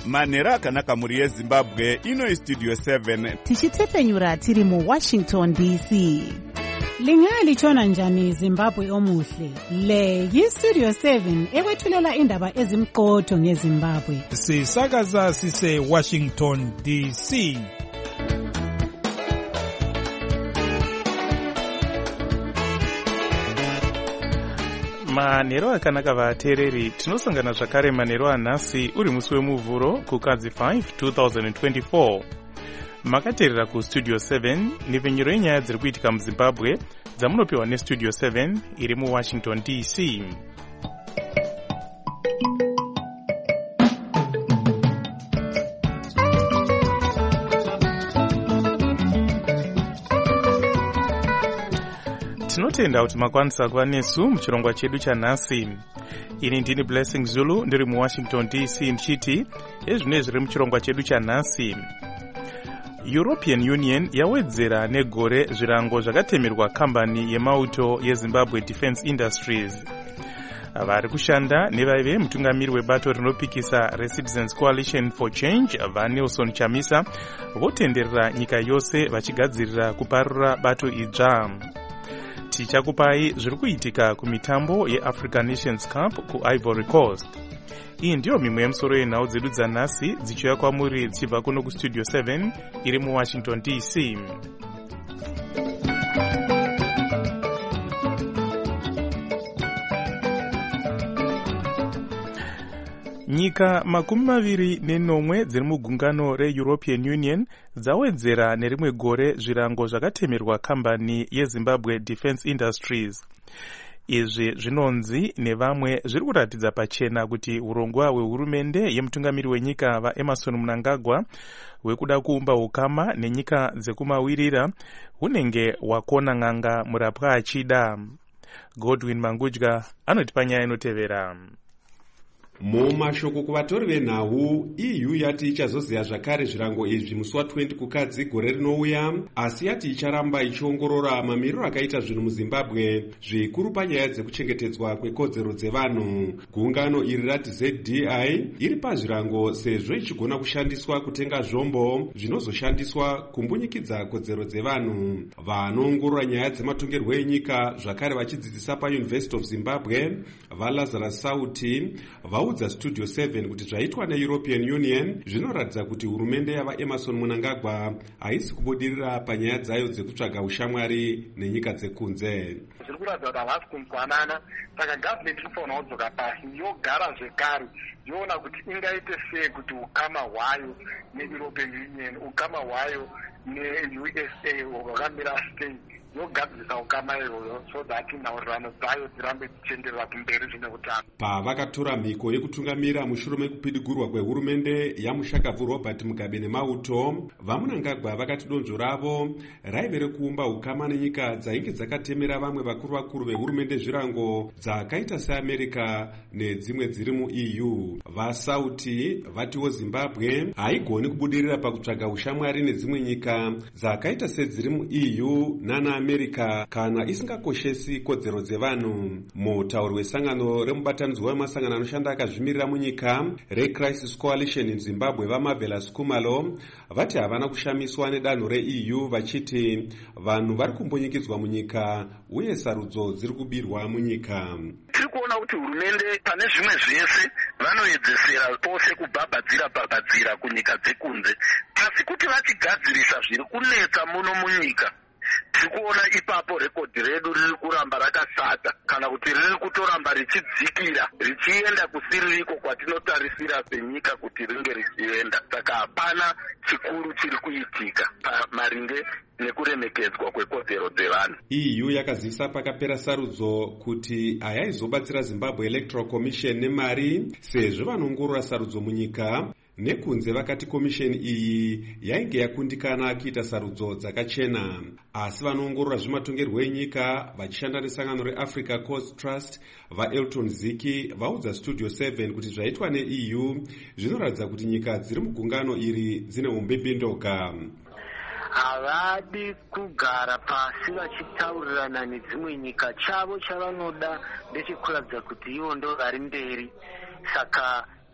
manhero akanaka muri yezimbabwe. Ino Studio 7 tichitepfenyura tiri muWashington DC. Lingalitshona njani Zimbabwe omuhle? Le yiStudio 7 ekwethulela indaba ezimqotho ngeZimbabwe. Sisakaza sise Washington DC. Manhero akanaka vateereri, tinosangana zvakare manhero anhasi uri musi wemuvhuro kukadzi 5 2024. Makateerera kuStudio 7 nepfenyuro yenyaya dziri kuitika muZimbabwe dzamunopiwa neStudio 7 iri muWashington DC. Tinotenda kuti makwanisa kuva nesu muchirongwa chedu chanhasi. Ini ndini Blessing Zulu ndiri muWashington DC ndichiti ezvine zviri muchirongwa chedu chanhasi. European Union yawedzera negore zvirango zvakatemerwa kambani yemauto yeZimbabwe Defence Industries. Vari kushanda nevaive mutungamiri webato rinopikisa reCitizens Coalition for Change vaNelson Chamisa votenderera nyika yose vachigadzirira kuparura bato idzva. Tichakupai zviri kuitika kumitambo yeAfrican Nations Cup kuIvory Coast. Iyi ndiyo mimwe yemusoro yenhau dzedu dzanhasi dzichiuya kwamuri dzichibva kuno kuStudio 7 iri muWashington DC. Nyika 29 dziri mugungano reEuropean Union dzawedzera nerimwe gore zvirango zvakatemerwa kambani yeZimbabwe Defence Industries. Izvi zvinonzi nevamwe zviri kuratidza pachena kuti urongwa hwehurumende yemutungamiri wenyika vaEmmerson Mnangagwa hwekuda kuumba ukama nenyika dzekumawirira hunenge hwakona n'anga murapwa achida. Godwin Mangudya anotipa nyaya inotevera. Mumashoko kuvatori venhau, EU yati ichazoziva zvakare zvirango izvi musi wa20 kukadzi gore rinouya, asi yati icharamba ichiongorora mamiriro akaita zvinhu muZimbabwe zvikuru panyaya dzekuchengetedzwa kwekodzero dzevanhu. Gungano iri rati ZDI iri pazvirango sezvo ichigona kushandiswa kutenga zvombo zvinozoshandiswa kumbunyikidza kodzero dzevanhu. Vanoongorora nyaya dzematongerwo enyika zvakare vachidzidzisa paUniversity of Zimbabwe vaLazarus Sauti vaudza Studio 7 kuti zvaitwa neEuropean Union zvinoratidza kuti hurumende yavaEmmerson Mnangagwa haisi kubudirira panyaya dzayo dzekutsvaga ushamwari nenyika dzekunze. Zviri kuratidza kuti havasi kunzwanana, saka gavhimenti inofanira kudzoka pasi yogara zvekare yoona kuti ingaite sei kuti ukama hwayo neEuropean Union, ukama hwayo neUSA hwakamira sei, yogadzirisa ukama iyoyo so that nhaurirano dzayo dzirambe dzichienderera kumberi zvine utano. Pavakatora mhiko yekutungamira mushure mekupidigurwa kwehurumende yamushakabvu Robert Mugabe nemauto, vaMnangagwa vakati donzvo ravo raive rekuumba ukama nenyika dzainge dzakatemera vamwe vakuru vehurumende zvirango dzakaita seAmerica nedzimwe dziri muEU. VaSauti vatiwo Zimbabwe haigoni kubudirira pakutsvaga ushamwari nedzimwe nyika dzakaita sedziri muEU nanaAmerica kana isingakoshesi kodzero dzevanhu. Mutauri wesangano remubatanidzwa wemasangano anoshanda akazvimirira munyika reCrisis Coalition in Zimbabwe vaMavela Skumalo vati havana kushamiswa nedanho reEU vachiti vanhu vari kumbunyikidzwa munyika uye sarudzo dziri kubirwa munyika. Tiri kuona kuti hurumende pane zvimwe zvese vanoedzesera pose kubhabhadzira kunyika dzekunze, asi kuti vachigadzirisa zviri kunetsa muno munyika tiri kuona ipapo rekodhi redu riri kuramba rakasata kana kuti riri kutoramba richidzikira richienda kusiririko kwatinotarisira senyika kuti ringe richienda. Saka hapana chikuru chiri kuitika maringe nekuremekedzwa kwekodzero dzevanhu. EU yakazivisa pakapera sarudzo kuti hayaizobatsira Zimbabwe Electoral Commission nemari sezvo vanoongorora sarudzo munyika. Nekunze vakati komisheni iyi yainge yakundikana kuita sarudzo dzakachena, asi vanoongorora zvematongerwo enyika vachishanda nesangano reAfrica Coast Trust vaElton Ziki vaudza Studio 7 kuti zvaitwa neEU zvinoratidza kuti nyika dziri mugungano iri dzine umbembindoka. Havadi kugara pasi vachitaurirana nedzimwe nyika, chavo chavanoda ndechekuratidza kuti ivo ndo vari mberi. Saka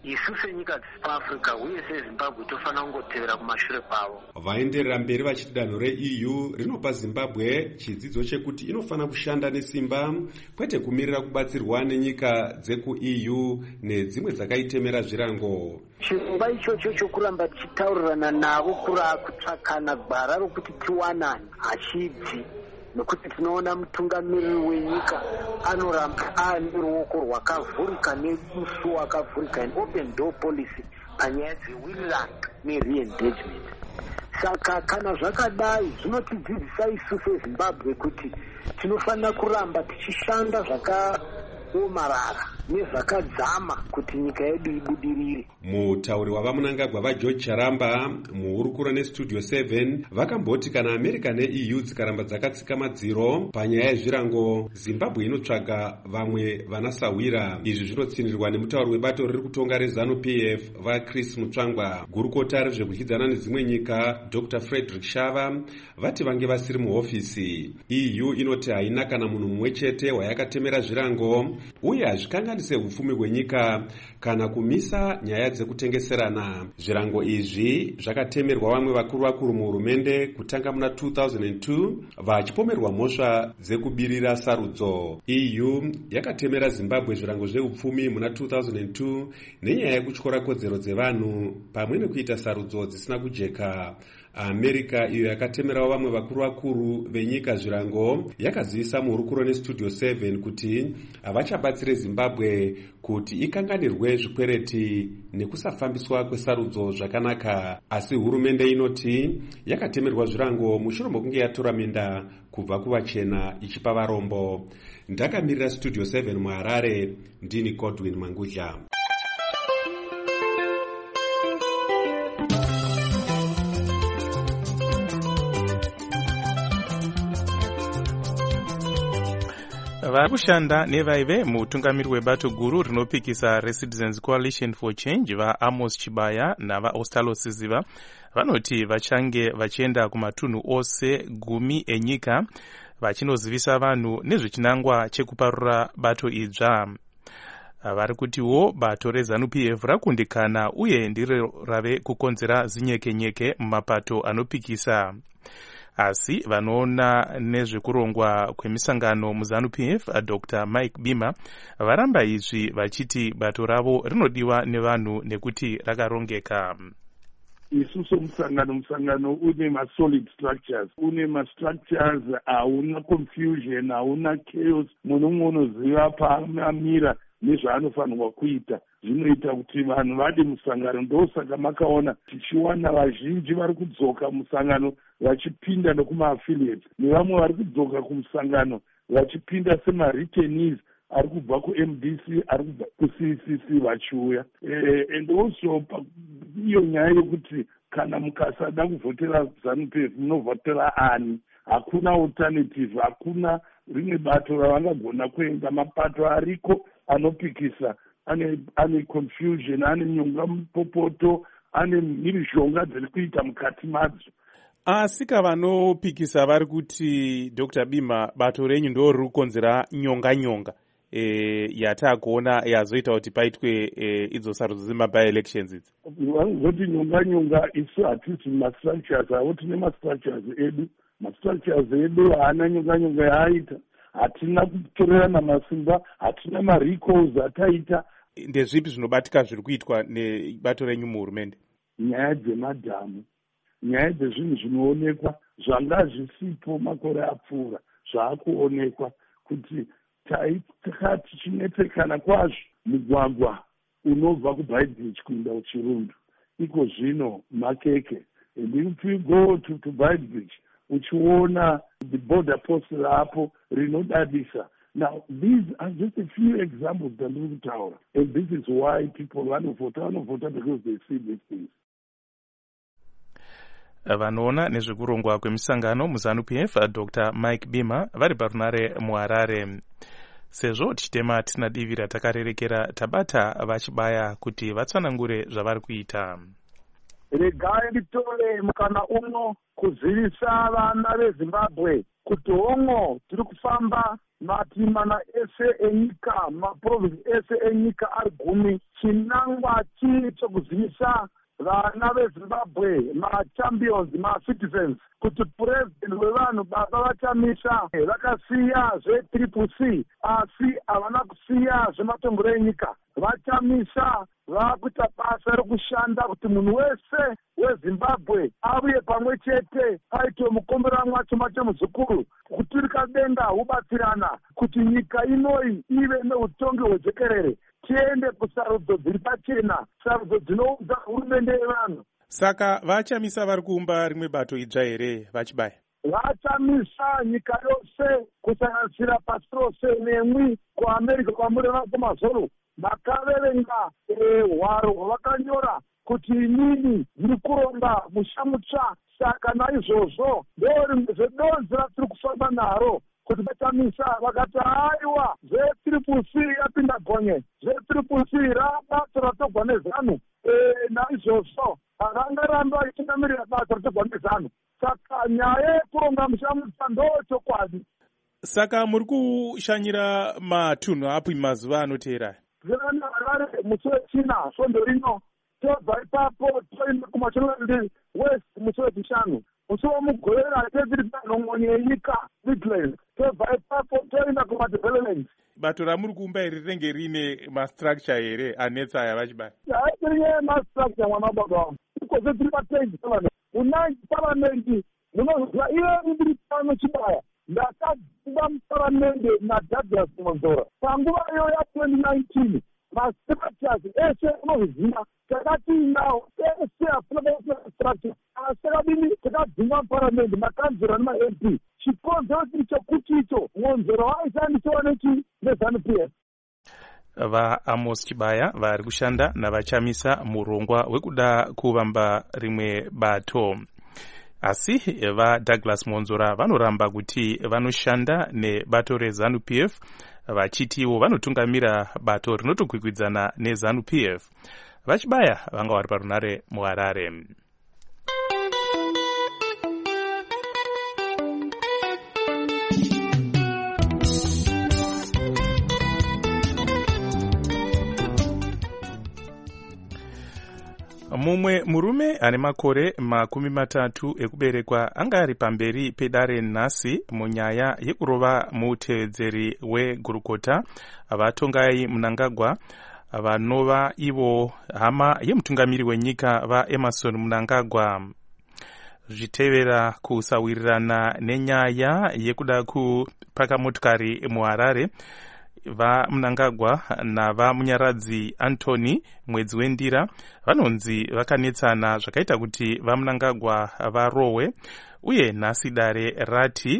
isu senyika dzepafrica uye sezimbabwe tofanira kungotevera kumashure kwavo. Vaenderera mberi vachiti danho reEU rinopa Zimbabwe chidzidzo chekuti inofanira kushanda nesimba kwete kumirira kubatsirwa nenyika dzekuEU nedzimwe dzakaitemera zvirango. Chirongwa ichocho chokuramba tichitaurirana navo kutsvakana gwara rokuti tiwanane hachibvi, nokuti tinoona mutungamiriri wenyika anoramba aane ruoko rwakavhurika nemusuwo wakavhurika, an open door policy panyaya dzeWinland nereengagement. Saka kana zvakadai zvinotidzidzisa isu seZimbabwe kuti tinofanira kuramba tichishanda zvakaomarara nezvakadzama kuti nyika yedu ibudirire. Mutauri wavamunangagwa vaGeorge Charamba muhurukuro neStudio 7 vakamboti kana America neEU dzikaramba dzakatsika madziro panyaya yezvirango, Zimbabwe inotsvaga vamwe vanasawira. Izvi zvinotsinirwa nemutauri webato riri kutonga reZANU-PF vaChris Mutsvangwa. Gurukota rezvekudyidzana nedzimwe nyika Dr. Frederick Shava vati vange vasiri muhofisi. EU inoti haina kana munhu mumwe chete wayakatemera zvirango uye hazvikanganise hupfumi hwenyika kana kumisa nyaya dzekutengeserana. Zvirango izvi zvakatemerwa vamwe vakuru muhurumende kutanga muna 2002 vachipomerwa mhosva dzekubirira sarudzo. EU yakatemera Zimbabwe zvirango zveupfumi muna 2002 nenyaya yekutyora kodzero dzevanhu pamwe nekuita sarudzo dzisina kujeka. America iyo yakatemerawo vamwe vakuru venyika zvirango yakazivisa muhurukuro neStudio 7 kuti havachabatsire Zimbabwe kuti ikanganirwe zvikwereti nekusafambiswa kwesarudzo zvakanaka. Asi hurumende inoti yakatemerwa zvirango mushure mokunge yatora minda kubva kuvachena ichipa varombo. Ndakamirira Studio 7 muHarare, ndini Godwin Mangudla. vari kushanda nevaive mutungamiri webato guru rinopikisa reCitizens Coalition for Change vaAmos Chibaya navaOstalo Siziva vanoti vachange vachienda kumatunhu ose 10 enyika vachinozivisa vanhu nezvechinangwa chekuparura bato idzva. Vari kutiwo bato reZANU-PF rakundikana uye ndiro rave kukonzera zinyekenyeke mumapato anopikisa. Asi vanoona nezvekurongwa kwemisangano muZANU-PF Dr. Mike Bima varamba izvi vachiti bato ravo rinodiwa nevanhu nekuti rakarongeka. Isusu musangano une ma-solid structures, une ma-structures, hauna confusion, hauna chaos, munhu unoziva paamira nezvaanofanirwa kuita. Zvinoita kuti vanhu vade musangano. Ndosaka makaona tichiwana vazhinji vari kudzoka musangano vachipinda nekuma-affiliates, nevamwe vari kudzoka kumusangano vachipinda sema-returnees ari kubva kuMDC, ari kubva kuCCC vachiuya. And also iyo nyaya yekuti kana mukasada kuvhotera ZANU-PF munovhotera ani. Hakuna alternative, hakuna rimwe bato ravangagona kuenda. Mapato ariko anopikisa ane confusion, ane nyonga mupopoto, ane mhirizhonga dziri kuita mukati madzo. Asi kavanopikisa vari kuti Dr. Bima bato renyu ndo riri kukonzera nyonga yatakuona yazoita kuti paitwe idzo sarudzo dzema-by-elections idzi. Vanozoti nyonga isu hatisi ma-structures avo, tine ma-structures edu. Ma-structures edu haana nyonga yaaita. Hatina kutorerana masimba, hatina ma-recalls ataita. Ndezvipi zvinobatika zviri kuitwa nebato renyu muhurumende? Nyaya dzemadhamu, nyaya dzezvinhu zvinoonekwa zvanga zvisipo makore apfuura, zvaakuonekwa kuti taitaka tichinetsekana kwazvo. Mugwagwa unobva kuBaibridge kuenda kuChirundu iko zvino makeke, and if you go to Baibridge uchiona the border post rapo rinodadisa. Now, these are just a few examples that we tower, and this is why people vanovhota because they see these things. Vanoona nezvekurongwa kwemisangano muZANU-PF Dr. Mike Bima vari parunare muHarare. Sezvo tichitema tisina divi ratakarerekera tabata vachibaya kuti vatsanangure zvavari kuita. Regai nditore mukana uno kuzivisa vana veZimbabwe kuti hongo tiri kufamba matimana ese enyika, maprovinsi ese enyika ari 10, chinangwa chii chokuzivisa vana veZimbabwe, machampions, macitizens, kuti puresident wevanhu baba vachamisa vakasiya zve-CCC, asi havana kusiya zvematongero enyika. Vachamisa vakuita basa rekushanda kuti munhu wese weZimbabwe auye pamwe chete, paitwe mukomberanwa chuma chemuzukuru, kuturika denga hubatsirana, kuti nyika inoi ive neutongi hwejekerere, tiende kusarudzo dziri pachena, sarudzo dzinoudza hurumende yevanhu. Saka vachamisa vari kuumba rimwe bato idzva here vachibaya? Vachamisa nyika yose kusanganisira pasi rose nemwi kuAmerica kwamureva kumazoro, makaverenga hwaro hwavakanyora kuti inini ndiri kuronga musha mutsva. Saka naizvozvo ndorimwe zvedonzi ratiri kufamba naro, kuti vachamisa vakati aiwa zve-CCC yapinda gonye, zve-CCC rabato ratogwa nezanu. Naizvozvo havangaramba vachinamirira basa ratogwa nezanu. Saka nyaya yekuronga musha mutsva ndochokwadi. Saka muri kushanyira matunhu api mazuva anoteera? Zvirana Harare musi wechina svondo rino, tobva ipapo toenda kuMashonaland West musi wechishanu, musi womugorera tedziri panhongonye yenyika Midlands, tobva ipapo toenda kumadevelopment. Bato ramuri kuumba iri rinenge rine mastructure here anetsa aya vachibaya? Haitirinye mastructure mwana baba wangu, ikoze tiri patengi parliament, unanji parliament munoziva iye ndiri pano chibaya. Ndakagumba muparamende naDouglas Monzora panguva iyo ya2019, mastructures ese unoziva takati nawo ese afuna structure, asi akadini takagumba muparamende makanzura nema-MP. Chikonzero chiri chokuti icho Monzora waishandisiwa neZANU-PF. vaAmos Chibaya vari kushanda navachamisa murongwa wekuda kuvamba rimwe bato. Asi vaDouglas Monzora vanoramba kuti vanoshanda nebato reZANU-PF, vachitiwo vanotungamira bato rinotokwikwidzana neZANU-PF. Vachibaya vanga vari parunare muHarare. Mumwe murume ane makore 30 ekuberekwa anga ari pamberi pedare nhasi munyaya yekurova mutevedzeri weGurukota vatongai Mnangagwa, vanova ivo hama yemutungamiri wenyika vaEmmerson Mnangagwa. Zvitevera kusawirirana nenyaya yekuda kupaka motikari muHarare, vaMnangagwa navamunyaradzi Anthony Mwedzi Wendira vanonzi vakanetsana zvakaita kuti vaMnangagwa varohwe, uye nhasi dare rati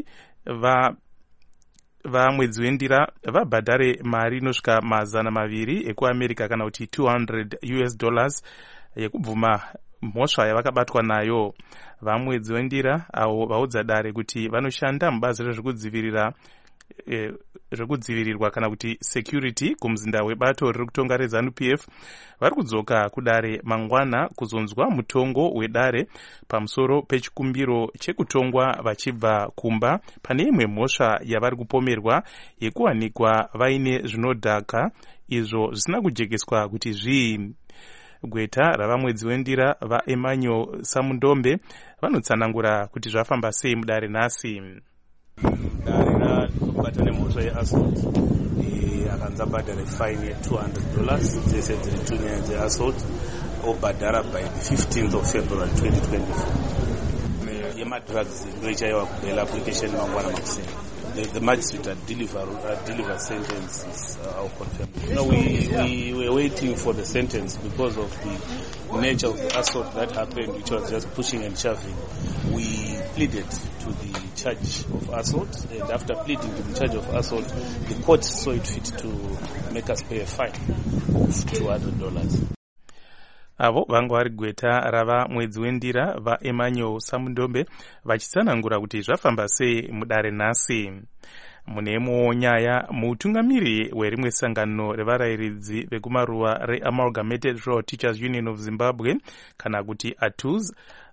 vaMwedzi Wendira vabhadhare mari inosvika $200 ekuAmerica kana kuti $200 yekubvuma mhosva yavakabatwa nayo. VaMwedzi Wendira avo vaudza dare kuti vanoshanda mubazi rezvekudzivirirwa kana kuti security kumuzinda webato riri kutonga reZANU-PF vari kudzoka kudare mangwana kuzonzwa mutongo wedare pamusoro pechikumbiro chekutongwa vachibva kumba pane imwe mhosva yavari kupomerwa yekuwanikwa vaine zvinodhaka izvo zvisina kujekeswa kuti zvii. Gweta ravaMwedzi Wendira vaEmmanuel Samundombe vanotsanangura kuti zvafamba sei mudare nhasi. Dare rakubata nemhosva yeassault akanzi abhadhare fine $200 dzese dziri 2 nyaya dzeassault, obhadhara by the 15th of February 2024. Yemadrugs ndoichaiwa kubail application mangwana makuseni. The magistrate had delivered sentences are confirmed. We were waiting for the sentence because of the nature of the assault that happened, which was just pushing and shoving. We pleaded to the charge of assault, and after pleading to the charge of assault, the court saw it fit to make us pay a fine of $200. Avo vanga vari gweta rava Mwedzi Wendira vaEmmanuel Samundombe vachitsanangura kuti zvafamba sei mudare nhasi. Munemo nyaya mutungamiri werimwe sangano revarayiridzi vekumaruwa reAmalgamated Rural Teachers Union of Zimbabwe kana kuti ATUZ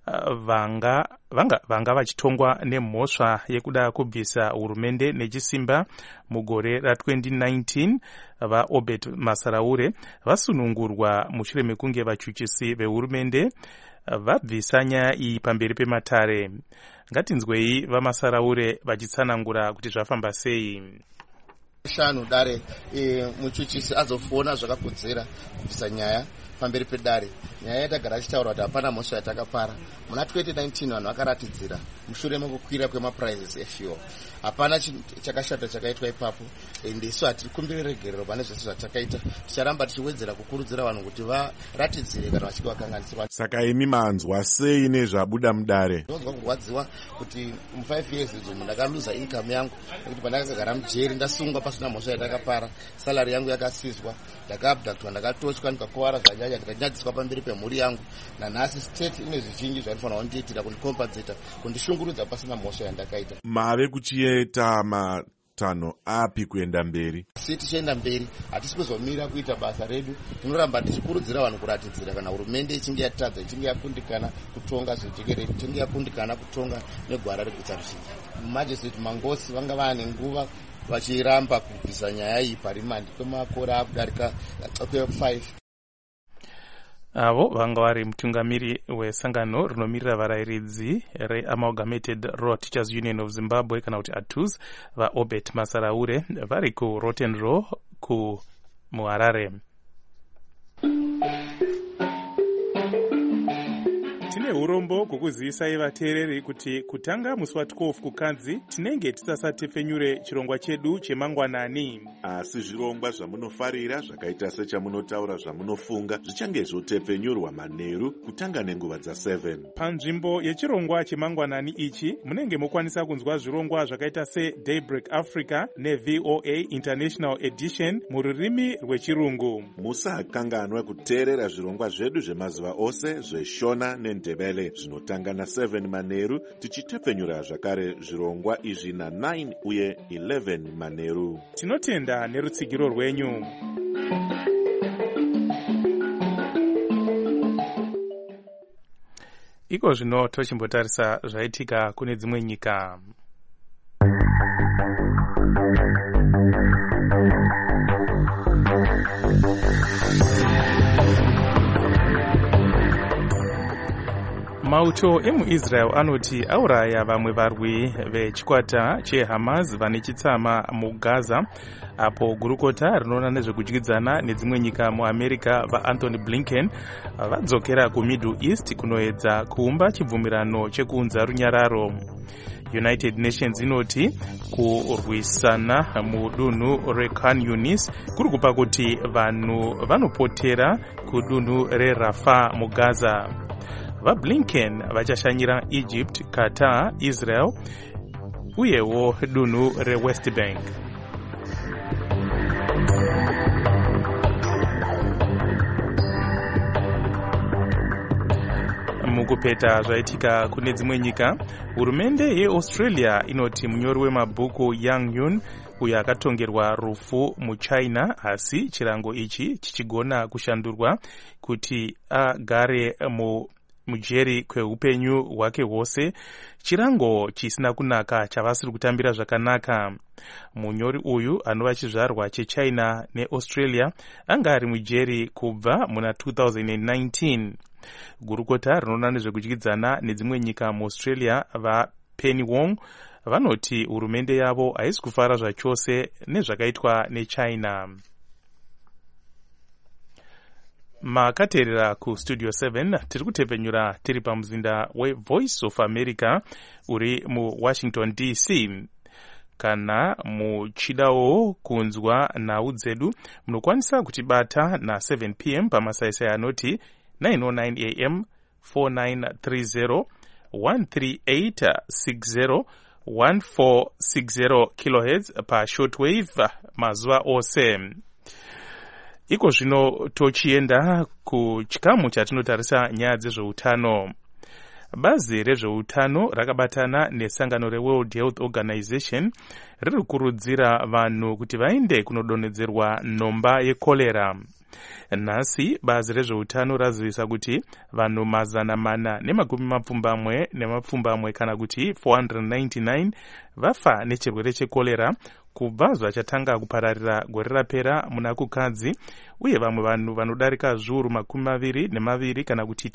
vanga vachitongwa nemhosva yekuda kubvisa hurumende nechisimba mugore ra2019 vaobert masaraure vasunungurwa mushure mekunge vachuchisi vehurumende vabvisa nyaya iyi pamberi pematare. Ngatinzwei vamasaraure vachitsanangura kuti zvafamba sei. Shanu dare muchuchisi azofona zvakakodzera kubvisa nyaya pamberi pedare. Nyaya yatagara achitaura kuti hapana mhosva yatakapara. Muna 2019 vanhu vakaratidzira mushure mekukwira kwemaprizes efuel. Hapana chakashata chakaitwa ipapo, ende isu hatiri kumbire regerero pane zvese zvatakaita. Ticharamba tichiwedzera kukurudzira vanhu kuti varatidzire kana vachinge vakanganisirwa. Saka imi manzwa sei nezvabuda mudare? Ndinonzwa kurwadziwa kuti mu5 years idzo ndakaluza income yangu nekuti pandakagara mujeri ndasungwa pasina mhosva yatakapara, salary yangu yakasizwa, ndakaabductwa, ndakatochwa, ndikakuwara zvanyanya, ndikanyadziswa pamberi pemhuri yangu. Nanhasi state ine zvizhinji zvanofanira kundiitira kundicompensate, kundishungurudza pasina mhosva yandakaita. Mave kuchiita matanho api kuenda mberi? Si tichienda mberi hatisi kuzomira kuita basa redu. Tinoramba tichikurudzira vanhu kuratidzira kana hurumende ichinge yatadza, ichinge yakundikana kutonga zvijekere, ichinge yakundikana kutonga negwara reguta rusvingo. Magistrate Mangosi vanga vane nguva vachiramba kubvisa nyaya iyi parimandi kwemakore akudarika kwe5. Avo vanga vari mutungamiri wesangano rinomirira varayiridzi reAmalgamated Rural Teachers Union of Zimbabwe kana kuti ATUZ vaobert masaraure vari kuRotten Row muHarare. Tine urombo kukuzivisa vateereri kuti kutanga musi wa12 kukanzi tinenge tisasatepfenyure chirongwa chedu chemangwanani. Asi zvirongwa zvamunofarira zvakaita sechamunotaura zvamunofunga zvichange zvotepfenyurwa manheru kutanga nenguva dza7. Panzvimbo yechirongwa chemangwanani ichi munenge mokwanisa kunzwa zvirongwa zvakaita seDaybreak Africa neVOA International Edition mururimi rwechirungu. Musakanganwa kuteerera zvirongwa zvedu zvemazuva ose zveshona nendebele zvinotanga na7 manheru tichitepfenyura zvakare zvirongwa izvi na9 uye 11 manheru. Tinotenda nerutsigiro rwenyu. Iko zvino tochimbotarisa zvaitika kune dzimwe nyika. Mauto emuIsrael anoti auraya vamwe varwi vechikwata cheHamas vane chitsama muGaza, apo gurukota rinoona nezvekudyidzana nedzimwe nyika muAmerica vaAnthony Blinken vadzokera kuMiddle East kunoedza kuumba chibvumirano chekuunza runyararo. United Nations inoti kurwisana mudunhu reKhan Yunis kuri kupa kuti vanhu vanopotera kudunhu reRafah muGaza. VaBlinken vachashanyira Egypt, Qatar, Israel uyewo dunhu reWest Bank. Mukupeta zvaitika kune dzimwe nyika, hurumende yeAustralia inoti munyori wemabhuku Yang Yun uyo akatongerwa rufu muChina, asi chirango ichi chichigona kushandurwa kuti agare mujeri kweupenyu hwake hwose, chirango chisina kunaka chavasiri kutambira zvakanaka. Munyori uyu anova chizvarwa cheChina neAustralia anga ari mujeri kubva muna 2019. Gurukota rinoona nezvekudyidzana nedzimwe nyika muAustralia vaPenny Wong vanoti hurumende yavo haisi kufara zvachose nezvakaitwa neChina. Makateerera kuStudio 7 tiri kutepfenyura tiri pamuzinda weVoice of America uri muWashington DC. Kana muchidawo kunzwa nhau dzedu munokwanisa kutibata na7 p.m. pamasaisai anoti 909 AM 4930 13860 1460 kHz pa shortwave mazuva ose. Iko zvino tochienda kuchikamu chatinotarisa nyaya dzezveutano. Bazi rezveutano rakabatana nesangano reWorld Health Organization riri kukurudzira vanhu kuti vaende kunodonhedzerwa nhomba yekolera. Nhasi bazi rezveutano razivisa kuti vanhu 440 kana kuti 499 vafa nechirwere chekorera kubva zvachatanga kupararira gore rapera muna kukadzi, uye vamwe vanhu vanodarika zviuru 22 kana kuti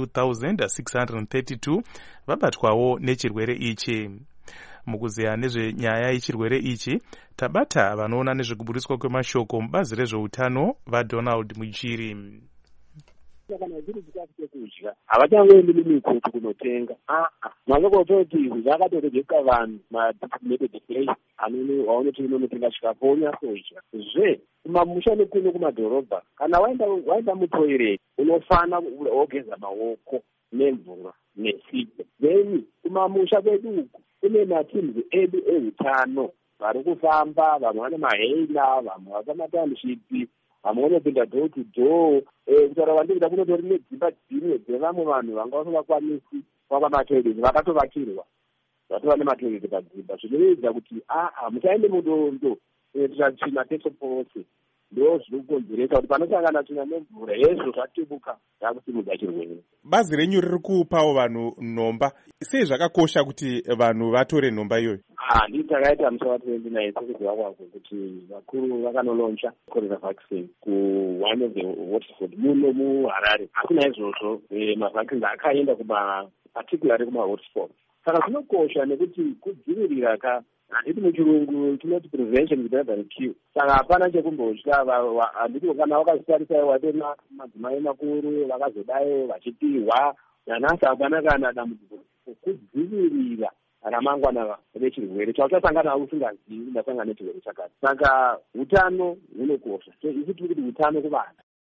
22,632 vabatwawo nechirwere ichi. Mukuziya nezvenyaya yechirwere ichi, tabata vanoona nezvekuburiswa kwemashoko mubazi rezveutano vaDonald Mujiri. Kana zviri zvikafu chekudya havachangoendi mumikutu kunotenga, mazokototi zvakatorejeka vanhu madicinated place waunoti unonotenga chikafu wonyatsoidya zve kumamusha nekuno kumadhorobha. Kana waenda mutoireti unofana wogeza maoko nemvura nesipo. Then kumamusha kwedu uku kune matims edu eutano vari kufamba, vamwe vane mahela, vamwe vakamatanishipi, vamwe vanopinda door to door. Kutaura kwandikuda kunotori nedzimba dzimwe dzevamwe vanhu vanga vasingakwanisi kwaka matoireti vakatovakirwa, vatova nematoireti padzimba, zvinoedza kuti musaende mudondo tisachina pese pose. Ndo zviri kukonzeresa kuti panosangana tsvina nemvura hezvo zvatibuka zvakusimudza chirwere. Bazi renyu riri kupawo vanhu nhomba. Sei zvakakosha kuti vanhu vatore nhomba iyoyo? Ndii takaita musi wa29 sekuziva kwako kuti vakuru vakanoloncha corona vaccine ku one of the Waterford muno muHarare. Asi naizvozvo mavaccines akaenda particularly kuma-hotspot. Saka zvinokosha nekuti kudzivirira handiti muchirungu tinoti prevention is better than cure. Saka hapana chekumbotya. Handiti kana wakazvitarisa watori madzimai makuru vakazodai vachipihwa nanhasi hapana kana dambudziko kudzivirira ramangwana rechirwere chauchasangana usingazivi ndasangana nechirwere chakati. Saka utano hunokosha. Isi tiri kuti utano kuvanhu.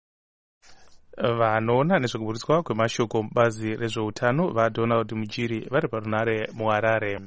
Vanoona nezvekuburiswa kwemashoko mubazi rezveutano vaDonald Mujiri vari parunare muHarare.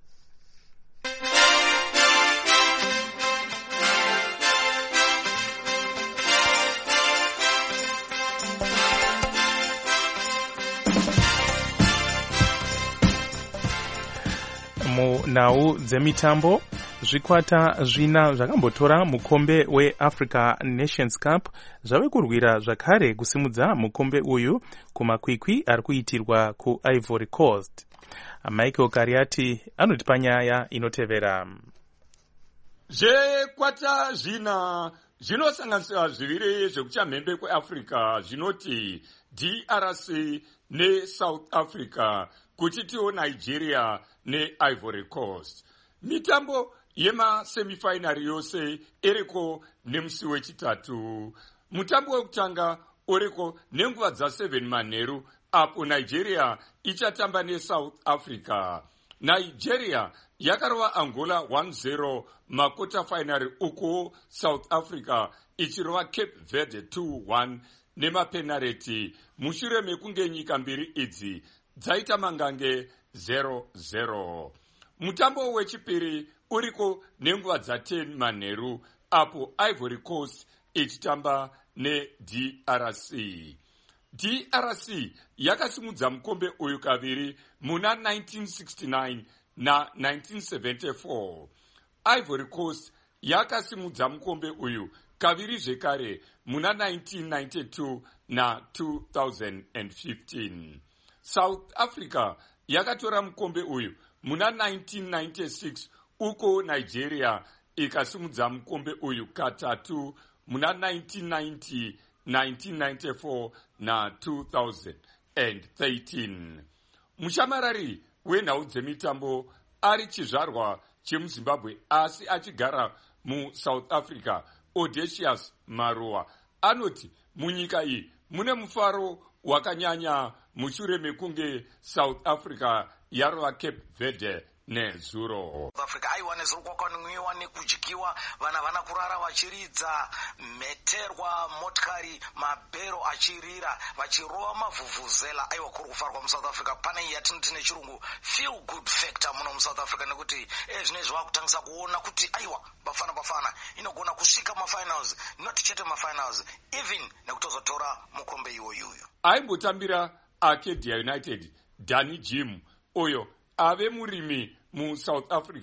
Munhau dzemitambo, zvikwata zvina zvakambotora mukombe weAfrica Nations Cup zvave kurwira zvakare kusimudza mukombe uyu kumakwikwi ari kuitirwa kuIvory Coast. Michael Kariati anotipa nyaya inotevera. Zvekwata zvina zvinosanganisira zviviri zvekuchamhembe kweAfrica zvinoti DRC neSouth Africa, kuchitiwo Nigeria neIvory Coast. Mitambo yemasemifinari yose iriko nemusi wechitatu. Mutambo wekutanga uriko nenguva dza7 manheru apo Nigeria ichatamba neSouth Africa. Nigeria yakarova Angola 1-0 makota finari, uko South Africa ichirova Cape Verde 2-1 nemapenareti, mushure mekunge nyika mbiri idzi dzaita mangange 0-0. Mutambo wechipiri uriko nenguva dza10 manheru apo Ivory Coast ichitamba neDRC. DRC yakasimudza mukombe uyu kaviri muna 1969 na 1974. Ivory Coast yakasimudza mukombe uyu kaviri zvekare muna 1992 na 2015. South Africa yakatora mukombe uyu muna 1996, uko Nigeria ikasimudza mukombe uyu katatu muna 1990, 1994 na 2013. Mushamarari wenhau dzemitambo ari chizvarwa chemuZimbabwe asi achigara muSouth Africa, Audacious Maruwa, anoti munyika iyi mune mufaro wakanyanya mushure mekunge South Africa yarova Cape Verde nezuro. Africa aiwa nezuro kwakanwiwa nekudyiwa, vana vana kurara vachiridza, meterwa motikari, mabhero achirira, vachirova mavhuvhuzela. Aiwa kuri kufarwa muSouth Africa. Pane yatinoti nechirungu feel good factor muno muSouth Africa, nekuti zvinezvi vakutangisa kuona kuti aiwa bafana inogona kusvika mafinals, not chete mafinals, even nekutozotora mukombe iwoyuyu. Aimbotambira Arcadia United Danny Jim, oyo ave murimi muSouth Africa,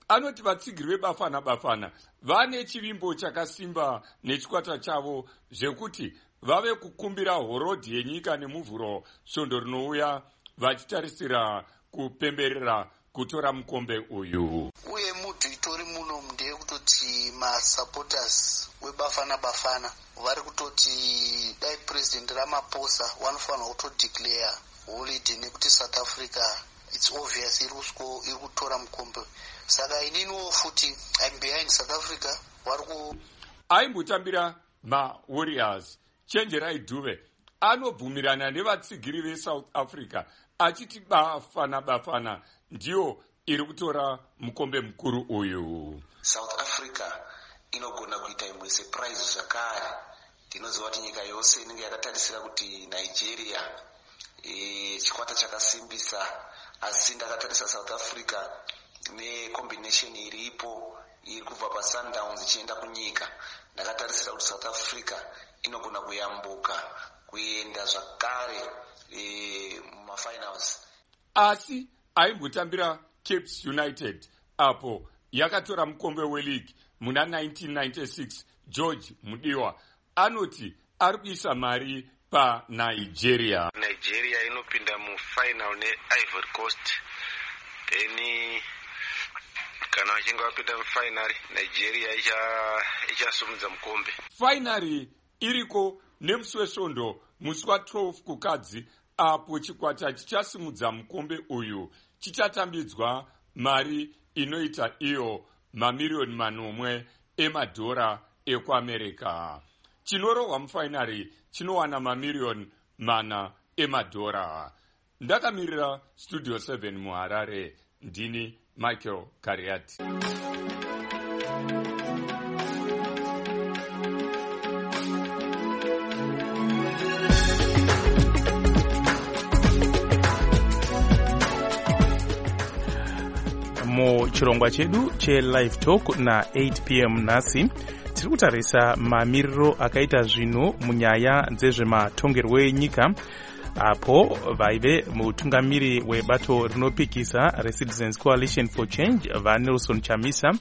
anoti vatsigiri vebafana bafana vane chivimbo chakasimba nechikwata chavo zvekuti vave kukumbira horodhi yenyika nemuvhuro svondo rinouya vachitarisira kupemberera kutora mukombe uyu. Uye mudhu itori muno ndeye kutoti masupporters webafana bafana vari kutoti dai president Ramaphosa vanofanira kutodeclare holiday nekuti South Africa it's obvious iri kutora mukombe. Saka ininiwo futi I'm behind South Africa. Aimbotambira maWarriors Chenjerai Dube anobvumirana nevatsigiri veSouth Africa achiti bafana bafana ndiyo iri kutora mukombe mukuru uyu. South Africa inogona kuita imwe surprise zvakare. Tinoziva kuti nyika yose inenge yakatarisira kuti Nigeria chikwata chakasimbisa, asi ndakatarisa South Africa necombination iripo iri kubva paSundowns ichienda kunyika, ndakatarisira kuti South Africa inogona kuyambuka kuenda zvakare mumafinals. Asi aimbotambira Cape United apo yakatora mukombe weleague muna 1996. George Mudiwa anoti ari kuisa mari paNigeria. Nigeria inopinda mufinal neIvory Coast, kana vachinge vapinda mufinal Nigeria ichasumudza mukombe. Finali iriko nemusi wesvondo musi wa12 kukadzi apo chikwata chichasimudza mukombe uyu chichatambidzwa mari inoita iyo mamiliyoni manomwe emadhora ekuAmerica. Chinorohwa mufinari chinowana mamiliyoni mana emadhora. Ndakamirira Studio 7 muHarare, ndini Michael Kariati. Muchirongwa chedu che-Live Talk na 8 p.m. nhasi tiri kutarisa mamiriro akaita zvinhu munyaya dzezvematongerwo enyika, apo vaive mutungamiri webato rinopikisa reCitizens Coalition for Change vaNelson Chamisa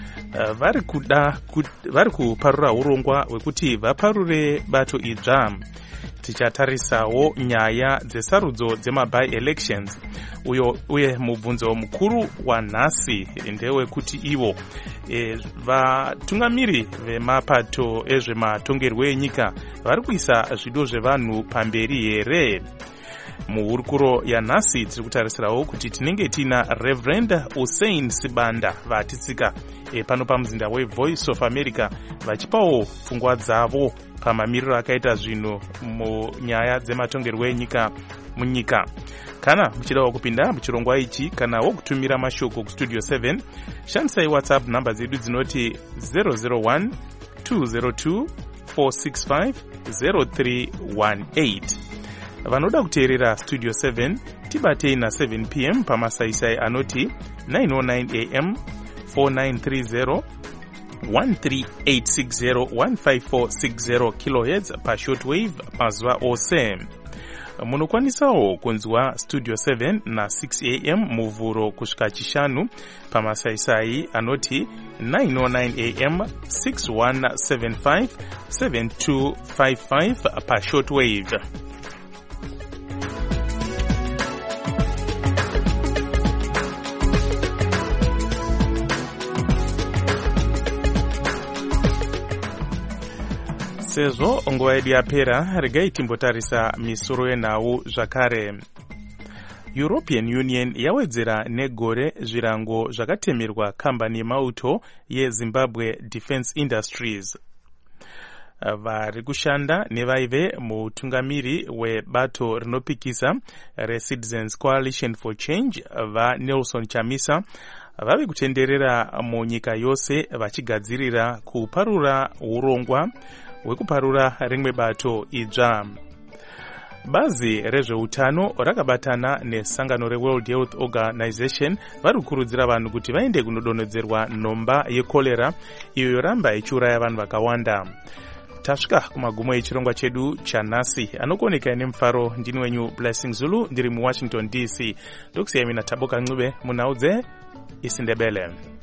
vari kuparura urongwa hwekuti vaparure bato idzva. Tichatarisawo nyaya dzesarudzo dzema-by-elections uye mubvunzo mukuru wanhasi ndewekuti ivo vatungamiri vemapato ezvematongerwo enyika vari kuisa zvido zvevanhu pamberi here. Muhurukuro yanhasi tiri kutarisirawo kuti tinenge tina Reverend Hussein Sibanda vatitsika pano pamuzinda weVoice of America vachipawo pfungwa dzavo pamamiriro akaita zvinhu munyaya dzematongerwo enyika munyika. Kana muchidawo kupinda muchirongwa ichi kana wokutumira mashoko kustudio 7, shandisai WhatsApp namba dzedu dzinoti 001 202 465 0318. Vanoda kuteerera Studio 7 tibatei na 7 p.m. pamasaisai anoti 909 am 4930 13860 15460 kHz pashortwave mazuva ose. Munokwanisawo kunzwa Studio 7 na 6 am muvhuro kusvika chishanu pamasaisai anoti 909 am 6175 7255 pashortwave. Sezvo nguva yedu yapera, regai timbotarisa misoro yenhau zvakare. European Union yawedzera negore zvirango zvakatemerwa kambani yemauto yeZimbabwe Defence Industries. Vari kushanda nevaive mutungamiri webato rinopikisa reCitizens Coalition for Change vaNelson Chamisa vave kutenderera munyika yose vachigadzirira kuparura urongwa hwekuparura rimwe bato idzva. Bazi rezveutano rakabatana nesangano reWorld Health Organization vari kukurudzira vanhu kuti vaende kunodonhedzerwa nhomba yekolera iyo yoramba ichiuraya vanhu vakawanda. Tasvika kumagumo echirongwa chedu chanhasi. Anokuoneka nemufaro ndini wenyu Blessing Zulu ndiri muWashington DC. Ndokusiyai mina Taboka Ncube munhau dzeIsiNdebele.